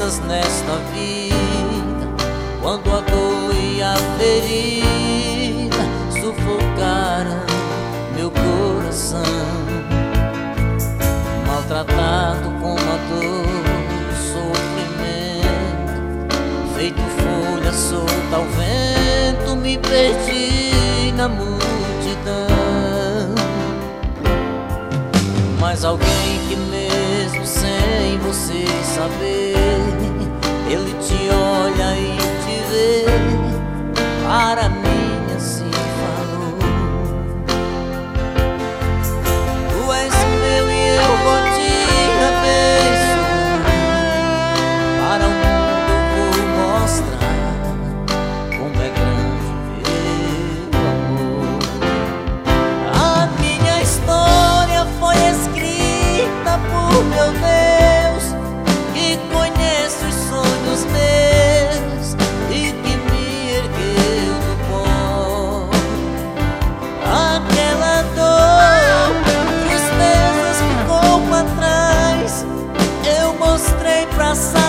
coisas nesta vida, quando a dor e a ferida sufocaram meu coração, maltratado com a dor, sofrimento, feito folha solta ao vento, me perdi na multidão. Mas alguém que mesmo sem você saber, ele te olha e te vê, para mim assim falou: tu és meu e eu vou te abençoar, para o mundo eu vou mostrar como é grande meu amor. A minha história foi escrita por meu Deus, que conhece os sonhos meus e que me ergueu do pó. Aquela dor, tristezas ficou pra trás, eu mostrei pra sair.